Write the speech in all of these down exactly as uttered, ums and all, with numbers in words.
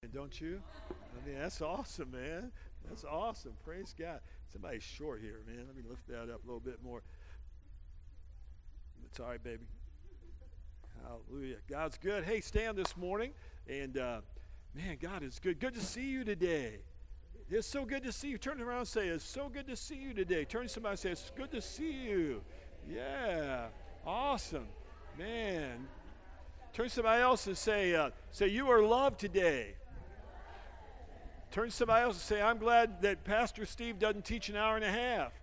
Don't you? I mean, that's awesome, man. That's awesome. Praise God. Somebody's short here, man. Let me lift that up a little bit more. It's all right, baby. Hallelujah. God's good. Hey, stand this morning. And, uh, man, God is good. Good to see you today. It's so good to see you. Turn around and say, it's so good to see you today. Turn to somebody and say, it's good to see you. Yeah. Awesome. Man. Turn to somebody else and say, uh, say, you are loved today. Turn to somebody else and say, I'm glad that Pastor Steve doesn't teach an hour and a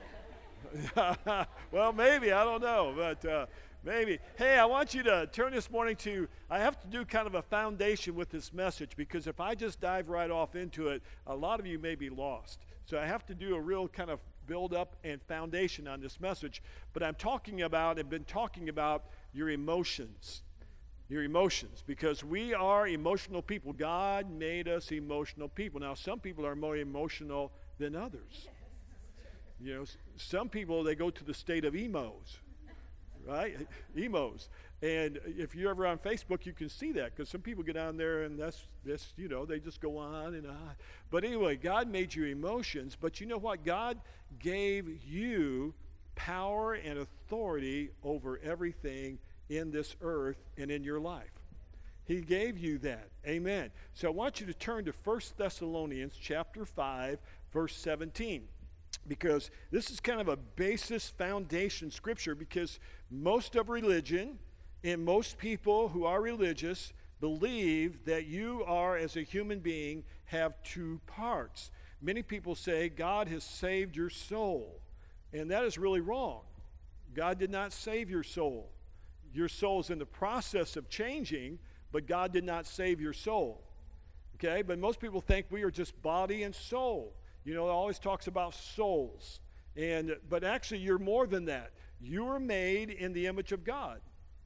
half. Well, maybe. I don't know. But uh, maybe. Hey, I want you to turn this morning to, I have to do kind of a foundation with this message, because if I just dive right off into it, a lot of you may be lost. So I have to do a real kind of build up and foundation on this message. But I'm talking about, I've been talking about your emotions. Your emotions, because we are emotional people. God made us emotional people. Now, some people are more emotional than others. You know, some people, they go to the state of emos, right? Emos. And if you're ever on Facebook, you can see that, because some people get on there and that's, that's, you know, they just go on and on. But anyway, God made you emotions, but you know what? God gave you power and authority over everything in this earth and in your life. He gave you that. Amen. So I want you to turn to First Thessalonians chapter five, verse seventeen, because this is kind of a basis foundation scripture, because most of religion and most people who are religious believe that you are, as a human being, have two parts. Many people say God has saved your soul, and that is really wrong. God did not save your soul. Your soul's in the process of changing, but God did not save your soul. Okay? But most people think we are just body and soul. You know, it always talks about souls. And but actually you're more than that. You were made in the image of God.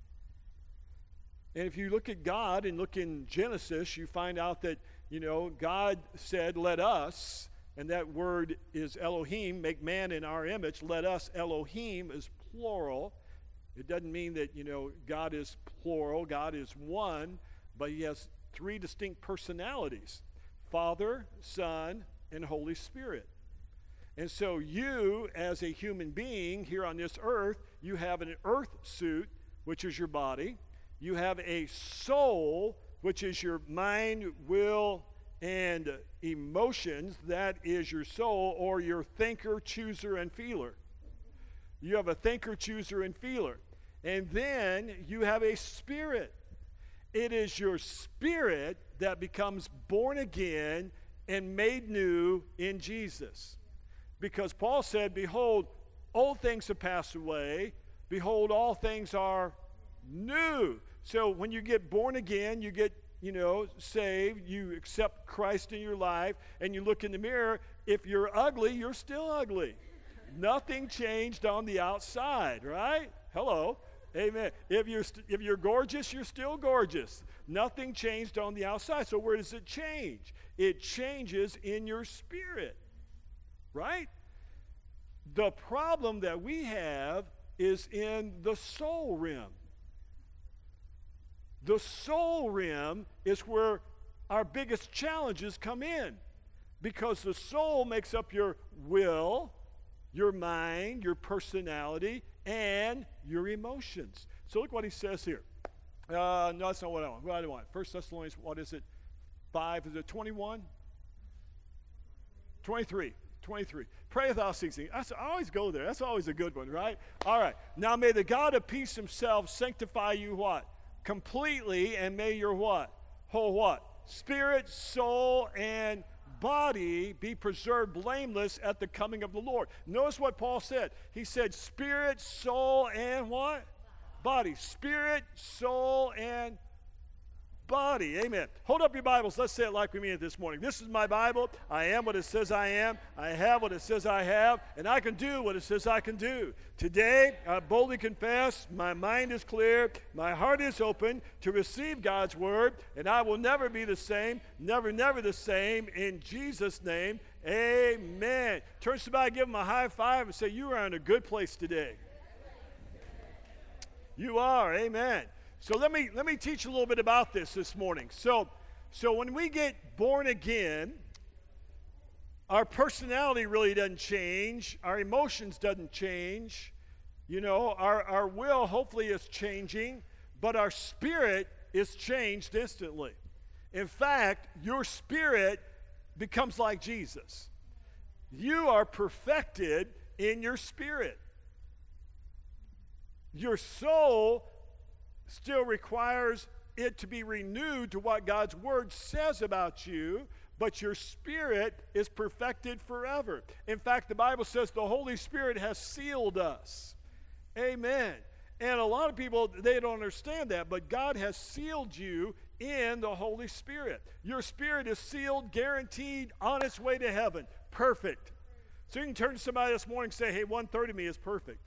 And if you look at God and look in Genesis, you find out that, you know, God said, let us, and that word is Elohim, make man in our image. Let us, Elohim is plural. It doesn't mean that, you know, God is plural. God is one, but he has three distinct personalities: Father, Son, and Holy Spirit. And so you, as a human being here on this earth, you have an earth suit, which is your body. You have a soul, which is your mind, will, and emotions. That is your soul, or your thinker, chooser, and feeler. You have a thinker, chooser, and feeler. And then you have a spirit. It is your spirit that becomes born again and made new in Jesus. Because Paul said, behold, old things have passed away. Behold, all things are new. So when you get born again, you get, you know, saved, you accept Christ in your life, and you look in the mirror. If you're ugly, you're still ugly. Nothing changed on the outside, right? Hello. Amen. If you're, st- if you're gorgeous, you're still gorgeous. Nothing changed on the outside. So where does it change? It changes in your spirit, right? The problem that we have is in the soul realm. The soul realm is where our biggest challenges come in, because the soul makes up your will, your mind, your personality, and your emotions. So look what he says here. Uh, no, that's not what I want. What do I want? First Thessalonians, what is it? Five, is it twenty-one? twenty-three. twenty-three. Pray without ceasing. I always go there. That's always a good one, right? All right. Now may the God of peace himself sanctify you what? Completely, and may your what? Whole what? Spirit, soul, and body be preserved blameless at the coming of the Lord. Notice what Paul said. He said spirit, soul, and what? Body. Spirit, soul, and body. Amen. Hold up your Bibles. Let's say it like we mean it this morning. This is my Bible. I am what it says I am. I have what it says I have. And I can do what it says I can do. Today, I boldly confess, my mind is clear. My heart is open to receive God's word. And I will never be the same. Never, never the same. In Jesus' name, amen. Turn to somebody, give them a high five, and say, you are in a good place today. You are. Amen. So let me let me teach you a little bit about this this morning. So So when we get born again, our personality really doesn't change. Our emotions doesn't change. You know, our, our will hopefully is changing, but our spirit is changed instantly. In fact, your spirit becomes like Jesus. You are perfected in your spirit. Your soul still requires it to be renewed to what God's word says about you, but your spirit is perfected forever. In fact, the Bible says the Holy Spirit has sealed us. Amen. And a lot of people, they don't understand that, but God has sealed you in the Holy Spirit. Your spirit is sealed, guaranteed, on its way to heaven. Perfect. So you can turn to somebody this morning and say, hey, one-third of me is perfect.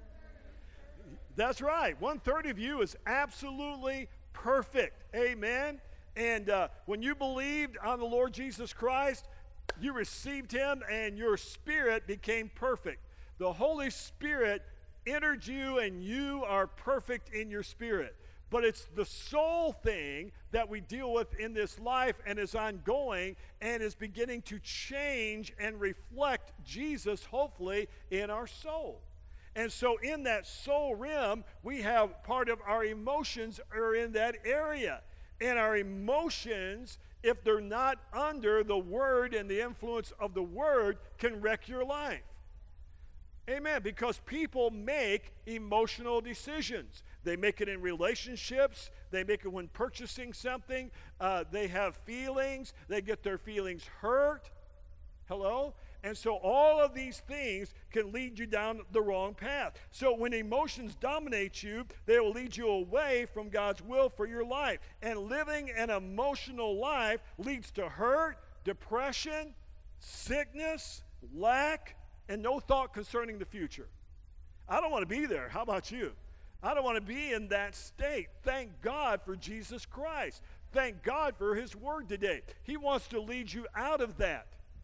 That's right. One-third of you is absolutely perfect. Amen. And uh, when you believed on the Lord Jesus Christ, you received him and your spirit became perfect. The Holy Spirit entered you and you are perfect in your spirit. But it's the soul thing that we deal with in this life and is ongoing and is beginning to change and reflect Jesus, hopefully, in our soul. And so in that soul realm, we have part of our emotions are in that area. And our emotions, if they're not under the Word and the influence of the Word, can wreck your life. Amen. Because people make emotional decisions. They make it in relationships. They make it when purchasing something. Uh, they have feelings. They get their feelings hurt. Hello? And so all of these things can lead you down the wrong path. So when emotions dominate you, they will lead you away from God's will for your life. And living an emotional life leads to hurt, depression, sickness, lack, and no thought concerning the future. I don't want to be there. How about you? I don't want to be in that state. Thank God for Jesus Christ. Thank God for his word today. He wants to lead you out of that.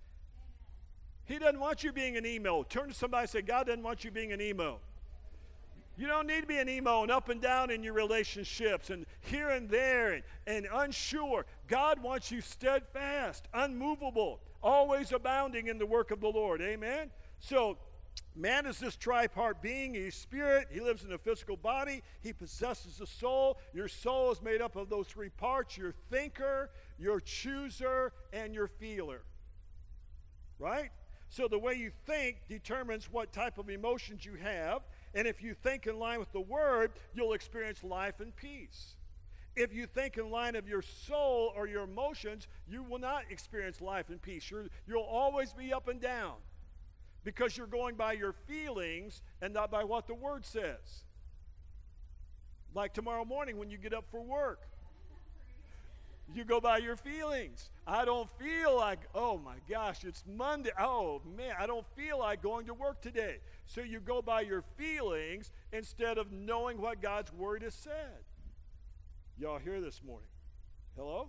He doesn't want you being an emo. Turn to somebody and say, God doesn't want you being an emo. You don't need to be an emo and up and down in your relationships and here and there and, and unsure. God wants you steadfast, unmovable, always abounding in the work of the Lord. Amen? So, man is this tripart being. He's spirit. He lives in a physical body. He possesses a soul. Your soul is made up of those three parts: your thinker, your chooser, and your feeler. Right? So the way you think determines what type of emotions you have. And if you think in line with the Word, you'll experience life and peace. If you think in line of your soul or your emotions, you will not experience life and peace. You're, you'll always be up and down because you're going by your feelings and not by what the Word says. Like tomorrow morning when you get up for work. You go by your feelings. I don't feel like, oh my gosh, it's Monday. Oh man, I don't feel like going to work today. So you go by your feelings instead of knowing what God's word has said. Y'all here this morning? Hello?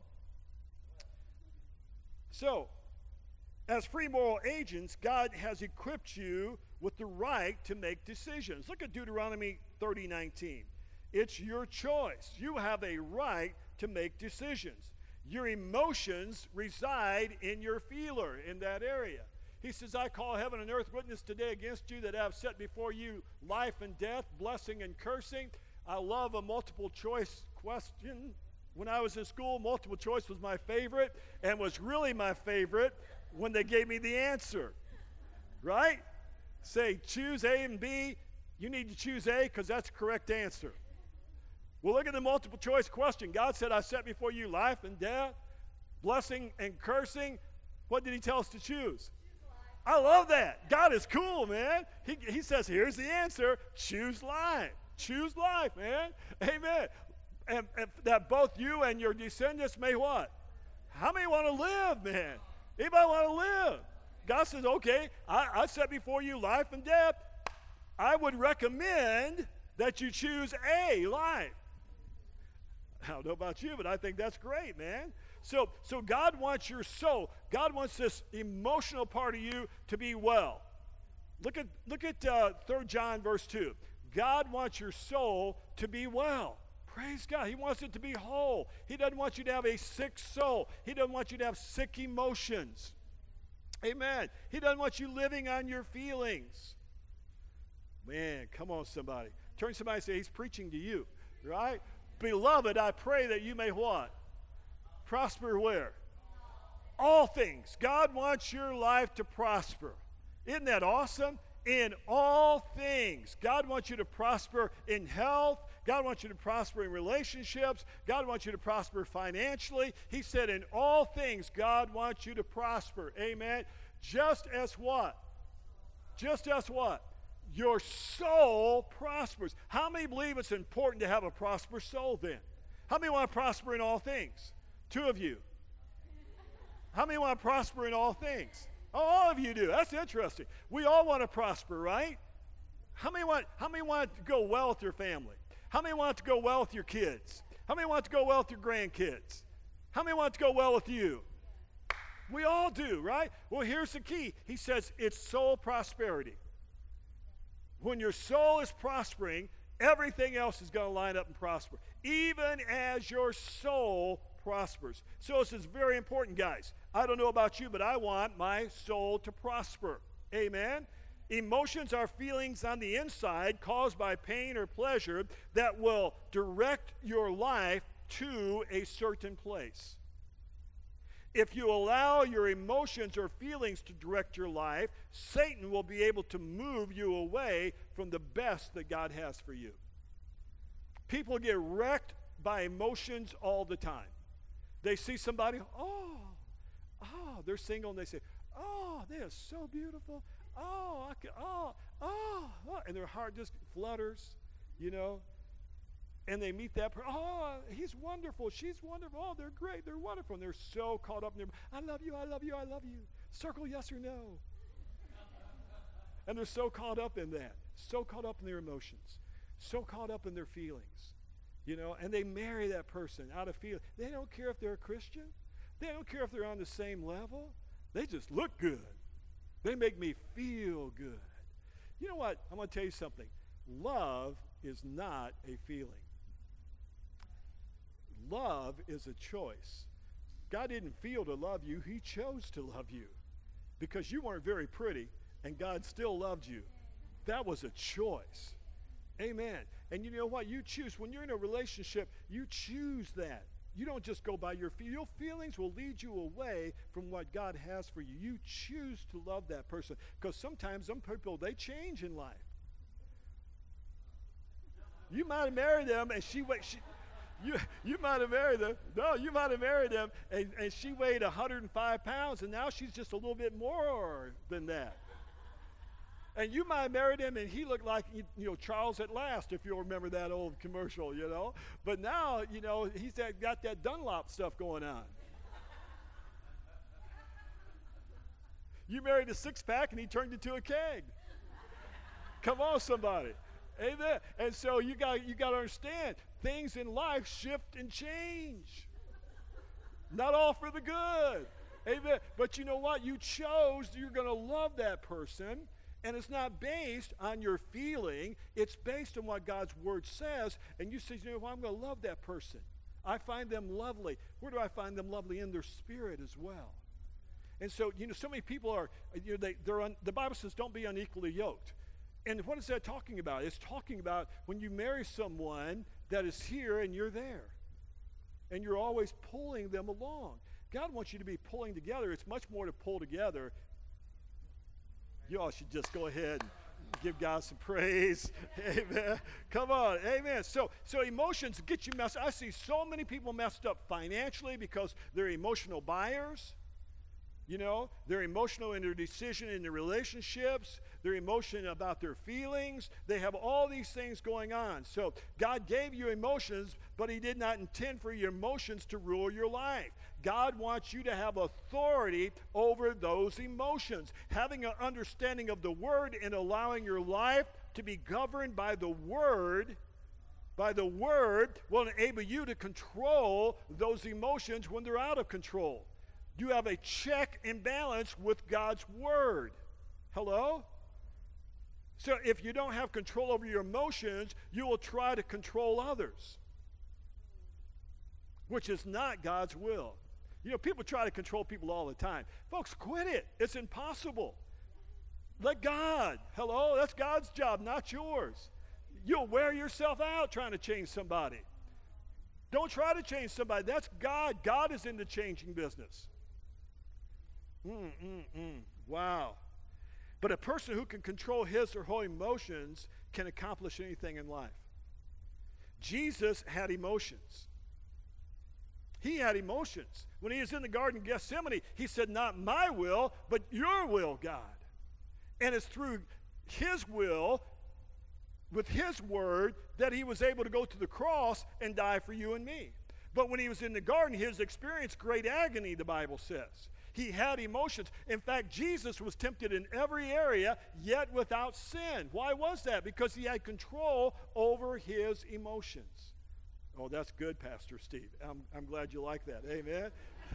So, as free moral agents, God has equipped you with the right to make decisions. Look at Deuteronomy thirty nineteen. It's your choice. You have a right to make decisions. Your emotions reside in your feeler in that area. He says, I call heaven and earth witness today against you that I have set before you life and death, blessing and cursing. I love a multiple choice question. When I was in school, multiple choice was my favorite and was really my favorite when they gave me the answer. Right? Say, choose A and B. You need to choose A because that's the correct answer. Well, look at the multiple choice question. God said, I set before you life and death, blessing and cursing. What did he tell us to choose? I love that. God is cool, man. He, he says, here's the answer. Choose life. Choose life, man. Amen. And, and that both you and your descendants may what? How many want to live, man? Anybody want to live? God says, okay, I, I set before you life and death. I would recommend that you choose A, life. I don't know about you, but I think that's great, man. So, so God wants your soul. God wants this emotional part of you to be well. Look at look at uh, Third John verse two. God wants your soul to be well, Praise God. He wants it to be whole. He doesn't want you to have a sick soul. He doesn't want you to have sick emotions. Amen. He doesn't want you living on your feelings. Man, come on, somebody. Turn to somebody and say, he's preaching to you, right? Beloved, I pray that you may what? Prosper where? All things. God wants your life to prosper. Isn't that awesome? In all things. God wants you to prosper in health. God wants you to prosper in relationships. God wants you to prosper financially. He said in all things, God wants you to prosper. Amen. Just as what? Just as what? Your soul prospers. How many believe it's important to have a prosperous soul then? How many want to prosper in all things? Two of you. How many want to prosper in all things? Oh, all of you do. That's interesting. We all want to prosper, right? How many want, how many want to go well with your family? How many want to go well with your kids? How many want to go well with your grandkids? How many want to go well with you? We all do, right? Well, here's the key. He says it's soul prosperity. When your soul is prospering, everything else is going to line up and prosper, even as your soul prospers. So this is very important, guys. I don't know about you, but I want my soul to prosper. Amen? Emotions are feelings on the inside caused by pain or pleasure that will direct your life to a certain place. If you allow your emotions or feelings to direct your life, Satan will be able to move you away from the best that God has for you. People get wrecked by emotions all the time. They see somebody, oh, oh, they're single, and they say, oh, they are so beautiful. Oh, I can, oh, oh, oh, and their heart just flutters, you know. And they meet that person. Oh, he's wonderful. She's wonderful. Oh, they're great. They're wonderful. And they're so caught up in their, I love you, I love you, I love you. Circle yes or no. And they're so caught up in that, so caught up in their emotions, so caught up in their feelings, you know. And they marry that person out of feeling. They don't care if they're a Christian. They don't care if they're on the same level. They just look good. They make me feel good. You know what? I'm going to tell you something. Love is not a feeling. Love is a choice. God didn't feel to love you. He chose to love you because you weren't very pretty and God still loved you. That was a choice. Amen. And you know what? You choose. When you're in a relationship, you choose that. You don't just go by your feelings. Your feelings will lead you away from what God has for you. You choose to love that person because sometimes some people, they change in life. You might have married them and she wait. She, You, you might have married them. No, you might have married them, and, and she weighed one hundred five pounds, and now she's just a little bit more than that. And you might have married him, and he looked like, you, you know, Charles at Last, if you'll remember that old commercial, you know. But now, you know, he's that, got that Dunlop stuff going on. You married a six-pack, and he turned into a keg. Come on, somebody. Amen. And so you got you got to understand, things in life shift and change. Not all for the good. Amen. But you know what? You chose you're going to love that person, and it's not based on your feeling. It's based on what God's word says. And you say, you know what? I'm going to love that person. I find them lovely. Where do I find them lovely? In their spirit as well. And so, you know, so many people are, you know, they, they're un, the Bible says don't be unequally yoked. And what is that talking about? It's talking about when you marry someone that is here and you're there. And you're always pulling them along. God wants you to be pulling together. It's much more to pull together. You all should just go ahead and give God some praise. Amen. Come on. Amen. So, so emotions get you messed up. I see so many people messed up financially because they're emotional buyers. You know, they're emotional in their decision in their relationships. They're emotional about their feelings. They have all these things going on. So God gave you emotions, but he did not intend for your emotions to rule your life. God wants you to have authority over those emotions. Having an understanding of the word and allowing your life to be governed by the word, by the word will enable you to control those emotions when they're out of control. You have a check and balance with God's word. Hello? So if you don't have control over your emotions, you will try to control others. which is not God's will. You know, people try to control people all the time. Folks, quit it. It's impossible. Let God. Hello? That's God's job, not yours. You'll wear yourself out trying to change somebody. Don't try to change somebody. That's God. God is in the changing business. Mm, mm, mm. Wow. But a person who can control his or her emotions can accomplish anything in life. Jesus had emotions. He had emotions. When he was in the Garden of Gethsemane, he said, not my will, but your will, God. And it's through his will, with his word, that he was able to go to the cross and die for you and me. But when he was in the garden, he experienced great agony, the Bible says. He had emotions. In fact, Jesus was tempted in every area, yet without sin. Why was that? Because he had control over his emotions. Oh, that's good, Pastor Steve. I'm, I'm glad you like that. Amen.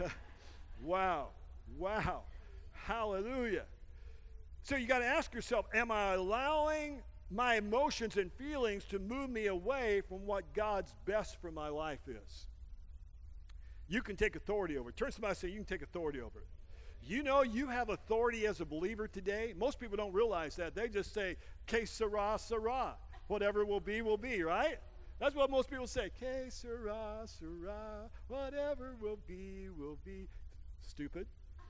Wow. Wow. Hallelujah. So you got to ask yourself, am I allowing my emotions and feelings to move me away from what God's best for my life is? You can take authority over it. Turn to somebody and say, you can take authority over it. You know you have authority as a believer today. Most people don't realize that. They just say, que sera, sera. Whatever will be, will be, right? That's what most people say. Que sera, sera. Whatever will be, will be. Stupid.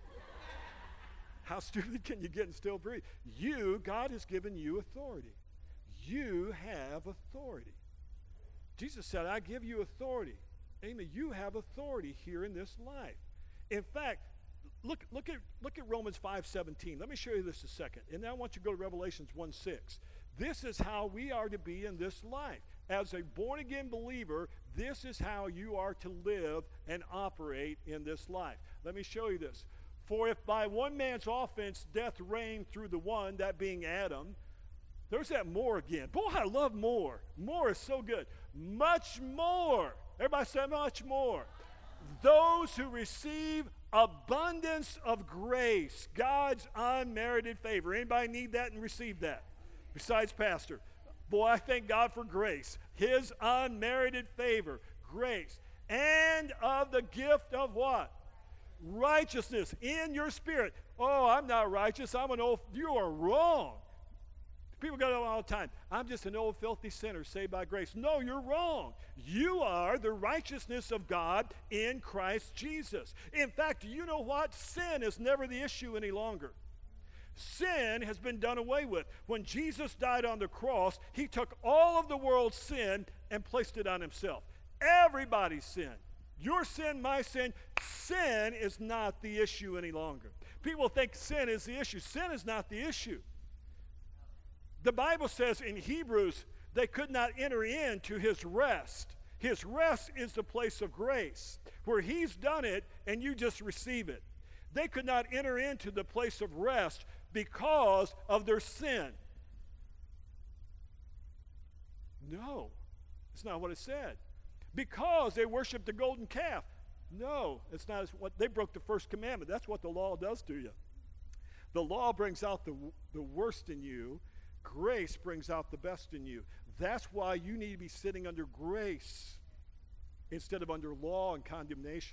How stupid can you get and still breathe? You, God has given you authority. You have authority. Jesus said, I give you authority. Amen. You have authority here in this life. In fact, look, look at look at Romans five seventeen. Let me show you this a second. And now I want you to go to Revelations one six. This is how we are to be in this life. As a born-again believer, this is how you are to live and operate in this life. Let me show you this. For if by one man's offense death reigned through the one, that being Adam, there's that more again. Boy, I love more. More is so good. Much more. Everybody say much more. Those who receive abundance of grace, God's unmerited favor. Anybody need that and receive that? Besides Pastor. Boy, I thank God for grace. His unmerited favor, grace. And of the gift of what? Righteousness in your spirit. Oh, I'm not righteous. I'm an old, you are wrong. People go all the time, I'm just an old filthy sinner saved by grace. No, you're wrong. You are the righteousness of God in Christ Jesus. In fact, you know what? Sin is never the issue any longer. Sin has been done away with. When Jesus died on the cross, he took all of the world's sin and placed it on himself. Everybody's sin. Your sin, my sin. Sin is not the issue any longer. People think sin is the issue. Sin is not the issue. The Bible says in Hebrews, they could not enter into his rest. His rest is the place of grace, where he's done it and you just receive it. They could not enter into the place of rest because of their sin. No, it's not what it said. Because they worshiped the golden calf. No, it's not what they broke the first commandment. That's what the law does to you. The law brings out the, the worst in you. Grace brings out the best in you. That's why you need to be sitting under grace instead of under law and condemnation.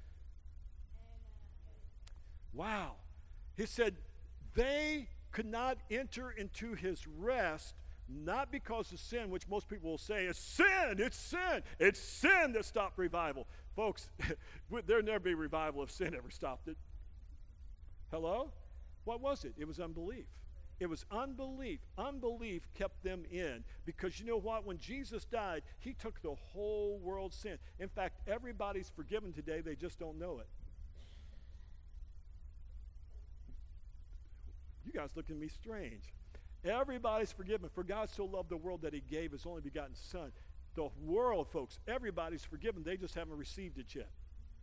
Wow. He said they could not enter into his rest, not because of sin, which most people will say is sin, it's sin. It's sin that stopped revival. Folks, there'll never be revival if sin ever stopped it. Hello? What was it? It was unbelief. It was unbelief. Unbelief kept them in. Because you know what? When Jesus died, he took the whole world's sin. In fact, everybody's forgiven today. They just don't know it. You guys look at me strange. Everybody's forgiven. For God so loved the world that he gave his only begotten son. The world, folks, everybody's forgiven. They just haven't received it yet.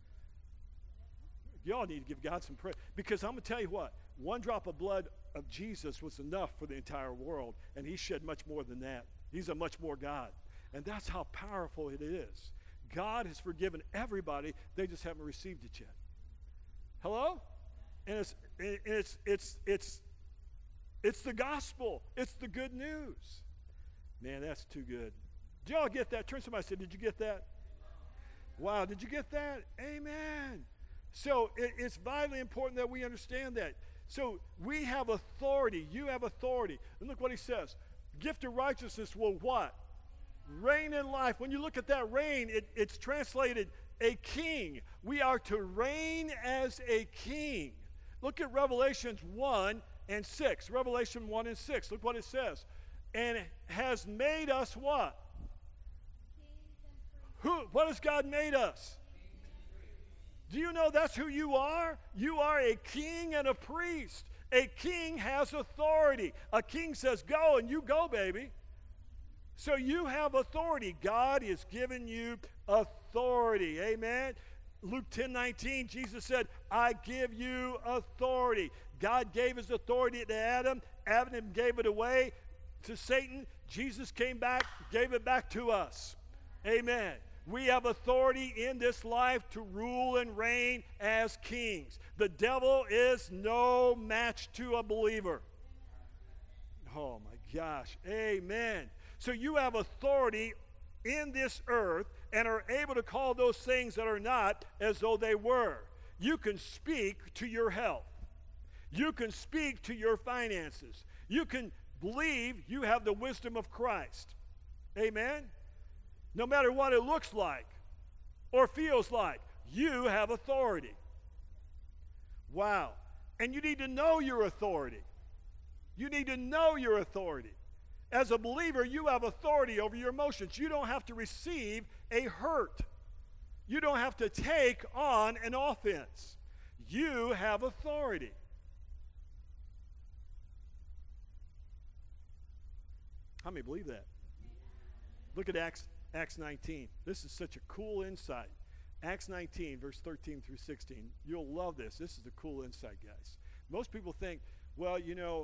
Y'all need to give God some praise. Because I'm going to tell you what. One drop of blood of Jesus was enough for the entire world. And he shed much more than that. He's a much more God. And that's how powerful it is. God has forgiven everybody. They just haven't received it yet. Hello? And it's it's it's it's it's the gospel. It's the good news. Man, that's too good. Did y'all get that? Turn to somebody and say, did you get that? Wow, did you get that? Amen. So it, it's vitally important that we understand that. So we have authority. You have authority. And look what he says. Gift of righteousness will what? Reign in life. When you look at that reign, it, it's translated a king. We are to reign as a king. Look at Revelations one and six. Revelation one and six. Look what it says. And has made us what? Who? What has God made us? Do you know that's who you are? You are a king and a priest. A king has authority. A king says, go, and you go, baby. So you have authority. God has given you authority. Amen. Luke ten nineteen, Jesus said, I give you authority. God gave his authority to Adam. Adam gave it away to Satan. Jesus came back, gave it back to us. Amen. We have authority in this life to rule and reign as kings. The devil is no match to a believer. Oh my gosh. Amen. So you have authority in this earth and are able to call those things that are not as though they were. You can speak to your health. You can speak to your finances. You can believe you have the wisdom of Christ. Amen? No matter what it looks like or feels like, you have authority. Wow. And you need to know your authority. You need to know your authority. As a believer, you have authority over your emotions. You don't have to receive a hurt. You don't have to take on an offense. You have authority. How many believe that? Look at Acts, Acts nineteen. This is such a cool insight. Acts nineteen, verse thirteen through sixteen. You'll love this. This is a cool insight, guys. Most people think, well, you know,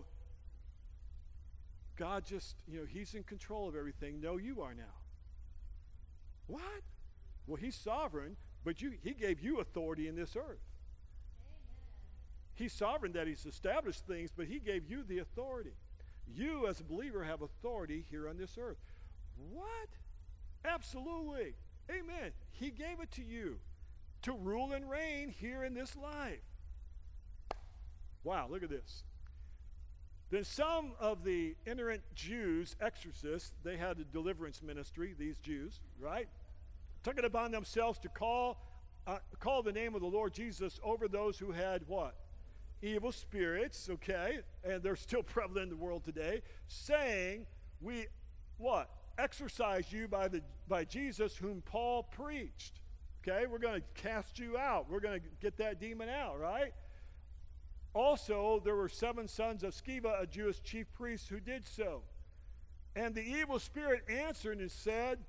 God just, you know, he's in control of everything. No, you are now. What? Well, he's sovereign, but you, he gave you authority in this earth. Amen. He's sovereign that he's established things, but he gave you the authority. You, as a believer, have authority here on this earth. What? Absolutely. Amen. He gave it to you to rule and reign here in this life. Wow, look at this. Then some of the itinerant Jews, exorcists, they had a deliverance ministry, these Jews, right? Took it upon themselves to call, uh, call the name of the Lord Jesus over those who had what? Evil spirits, okay? And they're still prevalent in the world today, saying, we, what? Exorcise you by, the, by Jesus whom Paul preached. Okay? We're going to cast you out. We're going to get that demon out, right? Also, there were seven sons of Sceva, a Jewish chief priest, who did so. And the evil spirit answered and said,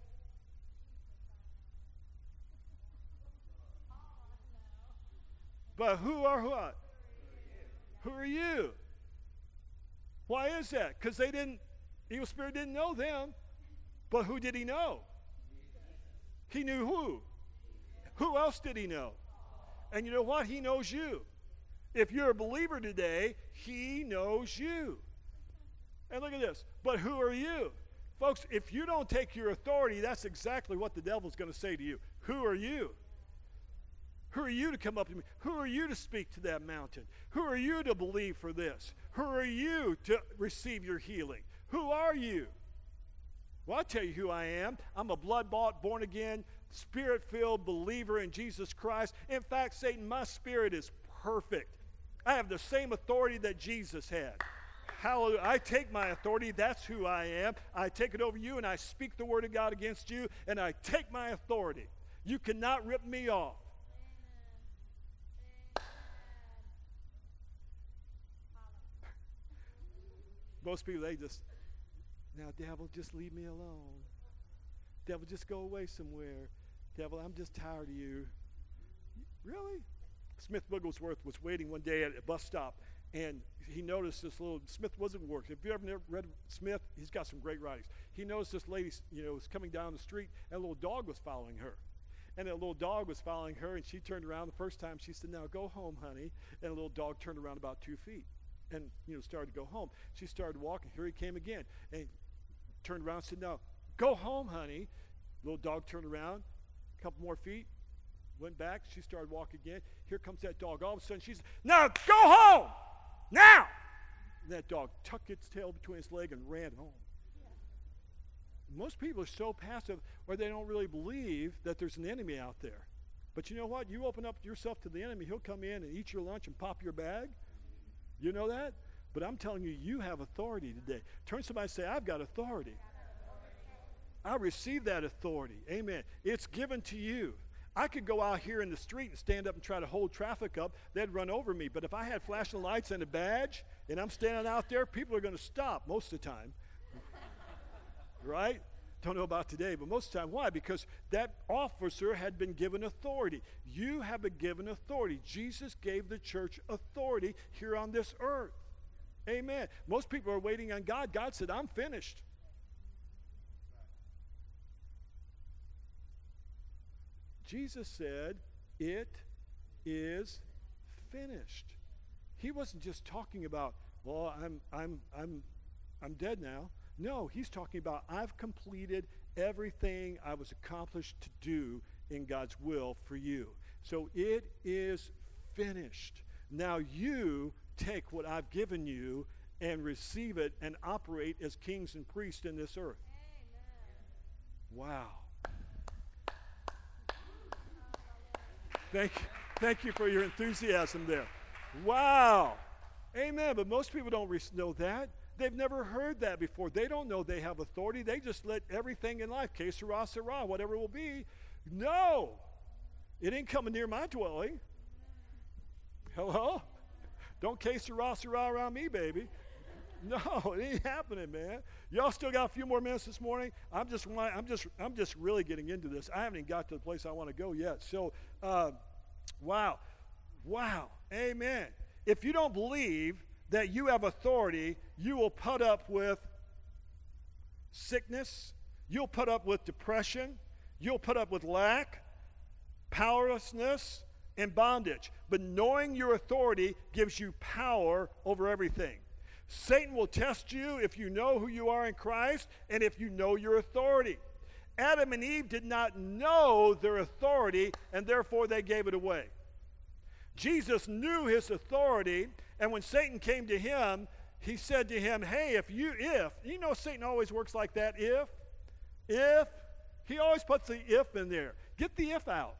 but who are what? Who are you? Why is that? Because they didn't, evil spirit didn't know them. But who did he know? He knew who? Who else did he know? And you know what? He knows you. If you're a believer today, he knows you. And look at this. But who are you? Folks, if you don't take your authority, that's exactly what the devil's going to say to you. Who are you? Who are you to come up to me? Who are you to speak to that mountain? Who are you to believe for this? Who are you to receive your healing? Who are you? Well, I'll tell you who I am. I'm a blood-bought, born-again, spirit-filled believer in Jesus Christ. In fact, Satan, my spirit is perfect. I have the same authority that Jesus had. Hallelujah. I take my authority. That's who I am. I take it over you, and I speak the word of God against you, and I take my authority. You cannot rip me off. Most people, they just, now, devil, just leave me alone. Devil, just go away somewhere. Devil, I'm just tired of you. Really? Smith Wigglesworth was waiting one day at a bus stop, and he noticed this little, Smith wasn't working. If you ever never read Smith, he's got some great writings. He noticed this lady, you know, was coming down the street, and a little dog was following her. And a little dog was following her, and she turned around. The first time, she said, now go home, honey. And a little dog turned around about two feet and, you know, started to go home. She started walking. Here he came again. And turned around and said, no, go home, honey. Little dog turned around, a couple more feet, went back. She started walking again. Here comes that dog. All of a sudden, she's, now go home! Now! And that dog tucked its tail between its leg and ran home. Most people are so passive, or they don't really believe that there's an enemy out there. But you know what? You open up yourself to the enemy, he'll come in and eat your lunch and pop your bag. You know that? But I'm telling you, you have authority today. Turn to somebody and say, I've got authority. I receive that authority. Amen. It's given to you. I could go out here in the street and stand up and try to hold traffic up. They'd run over me. But if I had flashing lights and a badge and I'm standing out there, people are going to stop most of the time. Right? Don't know about today, but most of the time. Why? Because that officer had been given authority. You have been given authority. Jesus gave the church authority here on this earth. Amen. Most people are waiting on God. God said, I'm finished. Jesus said, it is finished. He wasn't just talking about, well, I'm I'm I'm I'm dead now. No, he's talking about I've completed everything I was accomplished to do in God's will for you. So it is finished. Now you take what I've given you and receive it and operate as kings and priests in this earth. Amen. Wow. Thank you. Thank you for your enthusiasm there. Wow. Amen. But most people don't know that. They've never heard that before. They don't know they have authority. They just let everything in life, que sera, sera, whatever it will be. No. It ain't coming near my dwelling. Hello? Don't que sera, sera around me, baby. No, it ain't happening, man. Y'all still got a few more minutes this morning. I'm just, I'm just, I'm just really getting into this. I haven't even got to the place I want to go yet. So, uh, wow, wow, amen. If you don't believe that you have authority, you will put up with sickness. You'll put up with depression. You'll put up with lack, powerlessness, and bondage. But knowing your authority gives you power over everything. Satan will test you if you know who you are in Christ and if you know your authority. Adam and Eve did not know their authority, and therefore they gave it away. Jesus knew his authority, and when Satan came to him, he said to him, hey, if you, if, you know Satan always works like that, if, if, he always puts the if in there. Get the if out.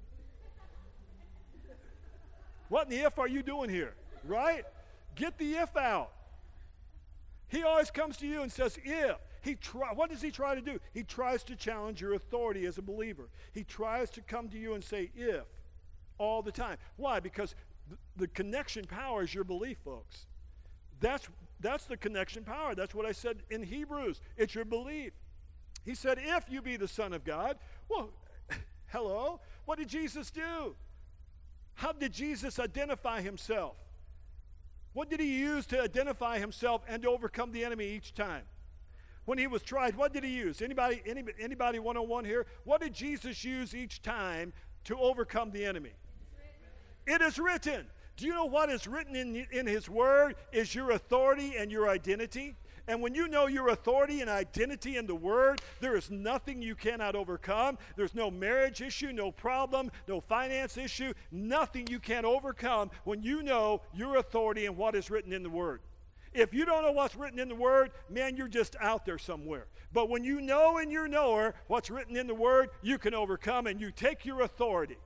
What in the if are you doing here, right? Get the if out. He always comes to you and says, if. He try, what does he try to do? He tries to challenge your authority as a believer. He tries to come to you and say, if, all the time. Why? Because th- the connection power is your belief, folks. That's, that's the connection power. That's what I said in Hebrews. It's your belief. He said, if you be the Son of God. Well, hello? What did Jesus do? How did Jesus identify himself? What did he use to identify himself and to overcome the enemy each time? When he was tried, what did he use? Anybody, anybody, anybody one oh one here? What did Jesus use each time to overcome the enemy? It is written. Do you know what is written in, in his word is your authority and your identity? And when you know your authority and identity in the word, there is nothing you cannot overcome. There's no marriage issue, no problem, no finance issue, nothing you can't overcome when you know your authority and what is written in the word. If you don't know what's written in the word, man, you're just out there somewhere. But when you know in your knower what's written in the word, you can overcome and you take your authority.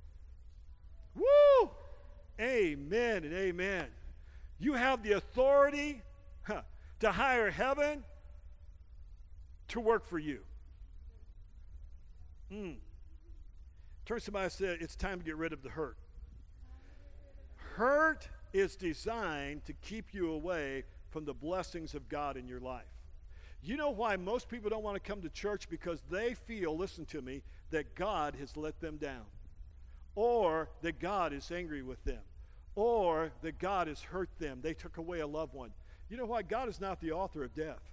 Woo! Amen and amen. You have the authority huh, to hire heaven to work for you. Mm. Turn to somebody and say, it's time to get rid of the hurt. Hurt is designed to keep you away from the blessings of God in your life. You know why most people don't want to come to church? Because they feel, listen to me, that God has let them down. Or that God is angry with them. Or that God has hurt them. They took away a loved one. You know why? God is not the author of death.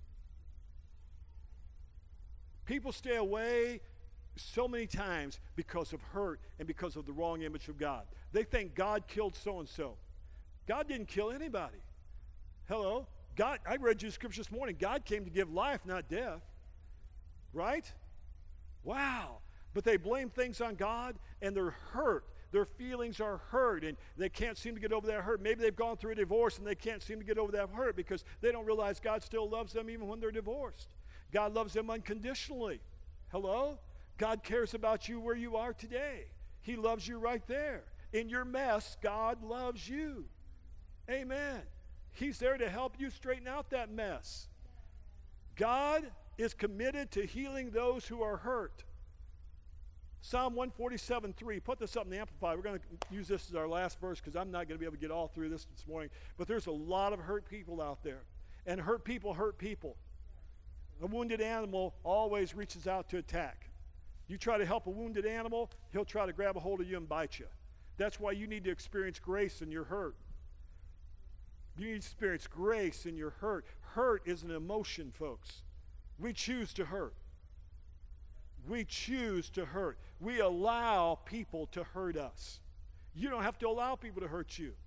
People stay away so many times because of hurt and because of the wrong image of God. They think God killed so-and-so. God didn't kill anybody. Hello? God, I read you the scripture this morning. God came to give life, not death. Right? Wow. But they blame things on God, and they're hurt. Their feelings are hurt, and they can't seem to get over that hurt. Maybe they've gone through a divorce, and they can't seem to get over that hurt because they don't realize God still loves them even when they're divorced. God loves them unconditionally. Hello? God cares about you where you are today. He loves you right there. In your mess, God loves you. Amen. He's there to help you straighten out that mess. God is committed to healing those who are hurt. Psalm one forty-seven three. Put this up in the Amplified. We're going to use this as our last verse because I'm not going to be able to get all through this this morning. But there's a lot of hurt people out there. And hurt people hurt people. A wounded animal always reaches out to attack. You try to help a wounded animal, he'll try to grab a hold of you and bite you. That's why you need to experience grace in your hurt. You need to experience grace in your hurt. Hurt is an emotion, folks. We choose to hurt. We choose to hurt. We allow people to hurt us. You don't have to allow people to hurt you.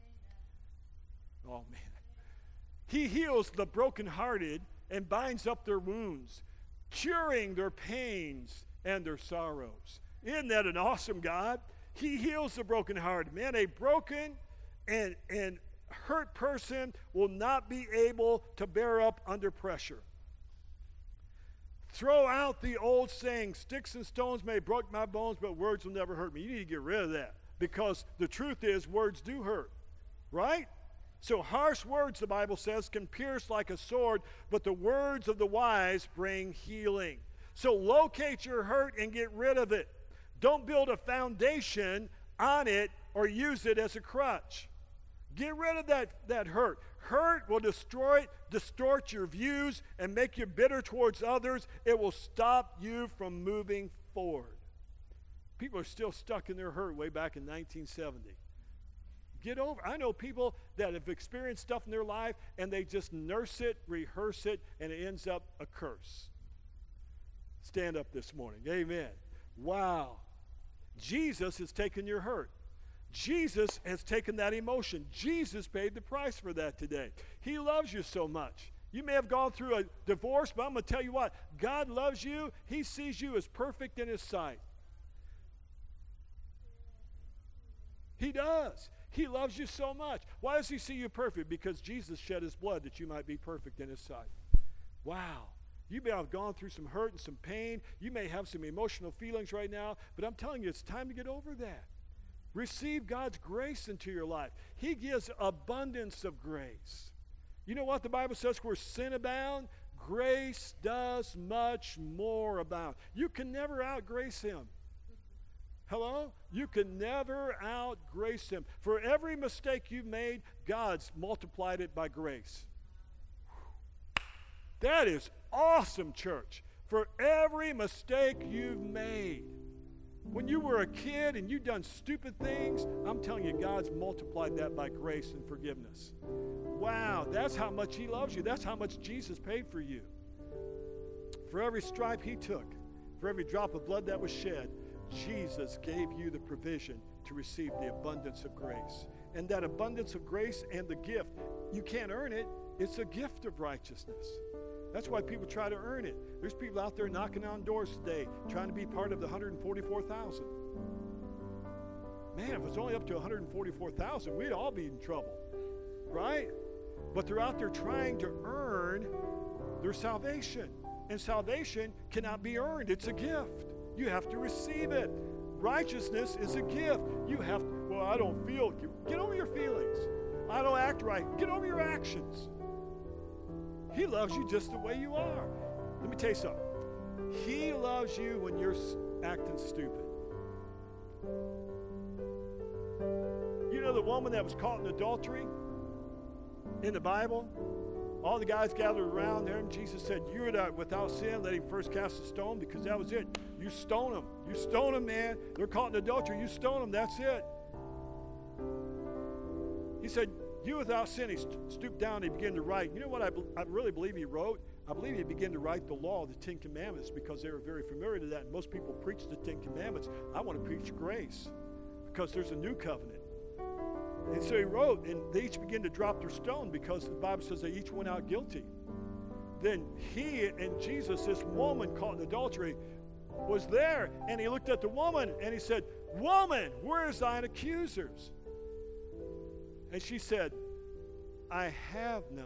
Oh, man. He heals the brokenhearted and binds up their wounds, curing their pains and their sorrows. Isn't that an awesome God? He heals the brokenhearted. Man, a broken and, and hurt person will not be able to bear up under pressure. Throw out the old saying, sticks and stones may break my bones, but words will never hurt me. You need to get rid of that because the truth is words do hurt, right? So harsh words, the Bible says, can pierce like a sword, but the words of the wise bring healing. So locate your hurt and get rid of it. Don't build a foundation on it or use it as a crutch. Get rid of that, that hurt. Hurt will destroy, distort your views and make you bitter towards others. It will stop you from moving forward. People are still stuck in their hurt way back in nineteen seventy. Get over. I know people that have experienced stuff in their life and they just nurse it, rehearse it, and it ends up a curse. Stand up this morning. Amen. Wow. Jesus has taken your hurt. Jesus has taken that emotion. Jesus paid the price for that today. He loves you so much. You may have gone through a divorce, but I'm going to tell you what. God loves you. He sees you as perfect in His sight. He does. He loves you so much. Why does He see you perfect? Because Jesus shed His blood that you might be perfect in His sight. Wow. You may have gone through some hurt and some pain. You may have some emotional feelings right now, but I'm telling you, it's time to get over that. Receive God's grace into your life. He gives abundance of grace. You know what the Bible says? Where sin abounds, grace does much more abound. You can never outgrace Him. Hello? You can never outgrace Him. For every mistake you've made, God's multiplied it by grace. That is awesome, church. For every mistake you've made. When you were a kid and you've done stupid things, I'm telling you, God's multiplied that by grace and forgiveness. Wow, that's how much He loves you. That's how much Jesus paid for you. For every stripe He took, for every drop of blood that was shed, Jesus gave you the provision to receive the abundance of grace. And that abundance of grace and the gift, you can't earn it. It's a gift of righteousness. That's why people try to earn it. There's people out there knocking on doors today trying to be part of the one hundred forty-four thousand. Man, if it was only up to one hundred forty-four thousand, we'd all be in trouble, right? But they're out there trying to earn their salvation. And salvation cannot be earned. It's a gift. You have to receive it. Righteousness is a gift. You have to, well, I don't feel, get over your feelings. I don't act right. Get over your actions. He loves you just the way you are. Let me tell you something. He loves you when you're acting stupid. You know the woman that was caught in adultery in the Bible? All the guys gathered around there, and Jesus said, you're not without sin, let him first cast a stone, because that was it. You stone them. You stone them, man. They're caught in adultery. You stone them. That's it. He said, you without sin. He st- stooped down and he began to write. You know what I, be- I really believe he wrote? I believe he began to write the law, the Ten Commandments, because they were very familiar to that. And most people preach the Ten Commandments. I want to preach grace because there's a new covenant. And so he wrote, and they each began to drop their stone because the Bible says they each went out guilty. Then he and Jesus, this woman caught in adultery, was there, and he looked at the woman, and he said, "Woman, where is thine accusers?" And she said, "I have none."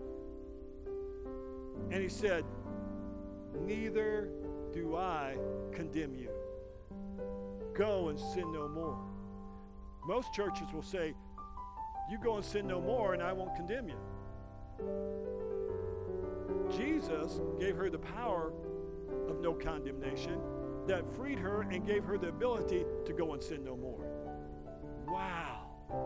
And he said, "Neither do I condemn you. Go and sin no more." Most churches will say, "You go and sin no more, and I won't condemn you." Jesus gave her the power of no condemnation that freed her and gave her the ability to go and sin no more. Wow.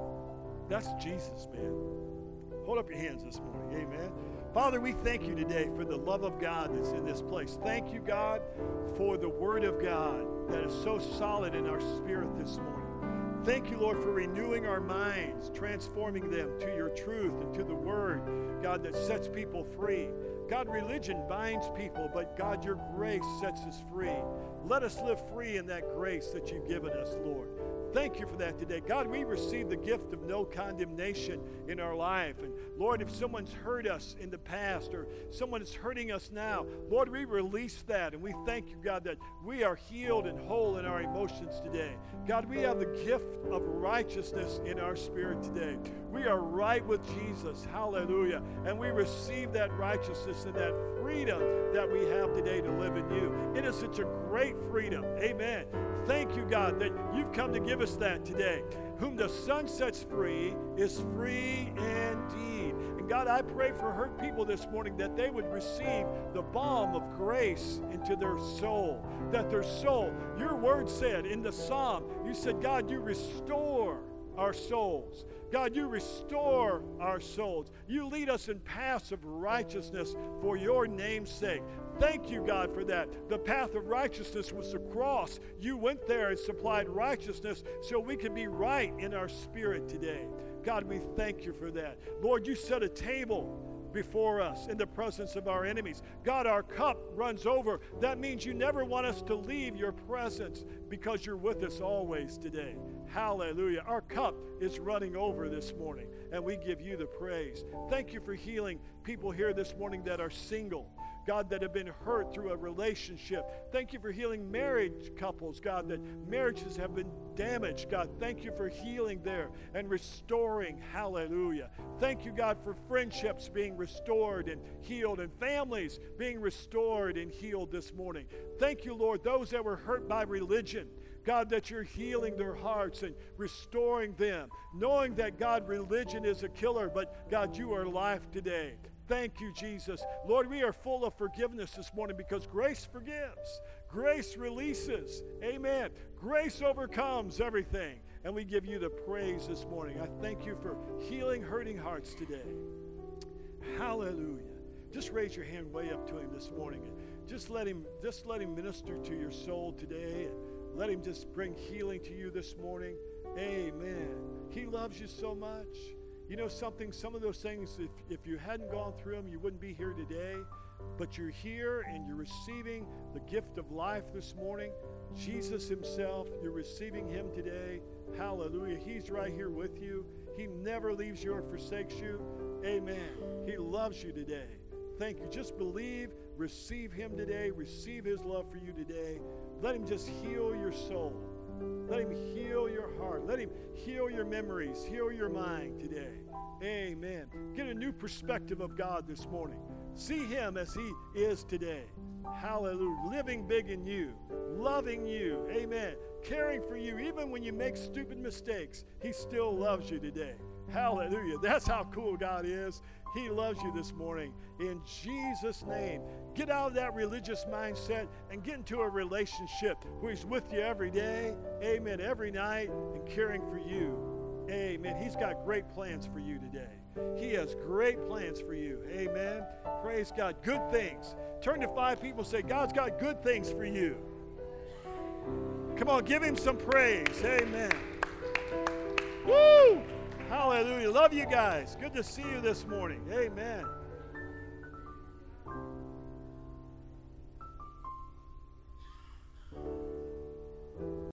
That's Jesus, man. Hold up your hands this morning. Amen. Father, we thank you today for the love of God that's in this place. Thank you, God, for the word of God that is so solid in our spirit this morning. Thank you, Lord, for renewing our minds, transforming them to your truth and to the word, God, that sets people free. God, religion binds people, but God, your grace sets us free. Let us live free in that grace that you've given us, Lord. Thank you for that today. God, we receive the gift of no condemnation in our life. And Lord, if someone's hurt us in the past or someone is hurting us now, Lord, we release that. And we thank you, God, that we are healed and whole in our emotions today. God, we have the gift of righteousness in our spirit today. We are right with Jesus. Hallelujah. And we receive that righteousness and that freedom that we have today to live in you. It is such a great freedom. Amen. Thank you, God, that you've come to give us that today. Whom the Son sets free is free indeed. And God, I pray for hurt people this morning that they would receive the balm of grace into their soul. That their soul, your word said in the psalm, you said, God, you restore our souls. God, you restore our souls. You lead us in paths of righteousness for your name's sake. Thank you, God, for that. The path of righteousness was the cross. You went there and supplied righteousness so we can be right in our spirit today. God, we thank you for that. Lord, you set a table before us in the presence of our enemies. God, our cup runs over. That means you never want us to leave your presence because you're with us always today. Hallelujah. Our cup is running over this morning, and we give you the praise. Thank you for healing people here this morning that are single. God, that have been hurt through a relationship. Thank you for healing married couples, God, that marriages have been damaged. God, thank you for healing there and restoring. Hallelujah. Thank you, God, for friendships being restored and healed and families being restored and healed this morning. Thank you, Lord, those that were hurt by religion. God, that you're healing their hearts and restoring them, knowing that, God, religion is a killer, but, God, you are life today. Thank you, Jesus. Lord, we are full of forgiveness this morning because grace forgives. Grace releases. Amen. Grace overcomes everything. And we give you the praise this morning. I thank you for healing hurting hearts today. Hallelujah. Just raise your hand way up to him this morning. And just let him, just let him minister to your soul today. And let him just bring healing to you this morning. Amen. He loves you so much. You know something, some of those things, if, if you hadn't gone through them, you wouldn't be here today. But you're here and you're receiving the gift of life this morning. Jesus himself, you're receiving him today. Hallelujah. He's right here with you. He never leaves you or forsakes you. Amen. He loves you today. Thank you. Just believe, receive him today, receive his love for you today. Let him just heal your soul. Let him heal your heart. Let him heal your memories, heal your mind today. Amen. Get a new perspective of God this morning. See him as he is today. Hallelujah. Living big in you, loving you. Amen. Caring for you. Even when you make stupid mistakes, he still loves you today. Hallelujah. That's how cool God is. He loves you this morning. In Jesus' name, get out of that religious mindset and get into a relationship where he's with you every day, amen, every night, and caring for you. Amen. He's got great plans for you today. He has great plans for you. Amen. Praise God. Good things. Turn to five people and say, God's got good things for you. Come on, give him some praise. Amen. Woo! Hallelujah. Love you guys. Good to see you this morning. Amen.